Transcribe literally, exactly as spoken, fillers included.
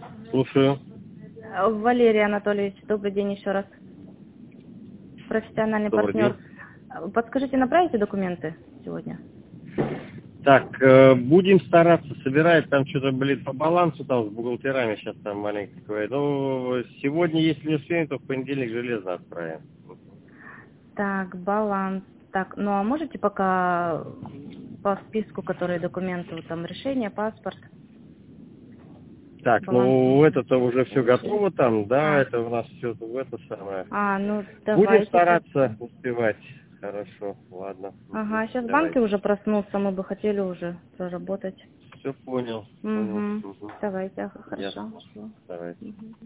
Слушаю. Э, Валерий Анатольевич, добрый день еще раз. Профессиональный Добрый день. партнер. Э, Подскажите, направите документы сегодня? Так, э, будем стараться собирать, там что-то, блин, по балансу там с бухгалтерами сейчас там маленько говорит. Ну, сегодня, если не успеем, то в понедельник железно отправим. Так, баланс. Так, ну а можете пока по списку, которые документы, вот там решение, паспорт, Так, баланс ну денежных это-то уже все получили? готово там, да, А, это у нас все в это самое. а, ну Будем давайте. Сейчас. стараться успевать. Хорошо, ладно. Угу. Ага, сейчас в банке Давайте. уже проснулся, мы бы хотели уже проработать. Все понял, понял. Угу. Угу. Давайте, ага, Ясно. хорошо. Давайте. Мгм.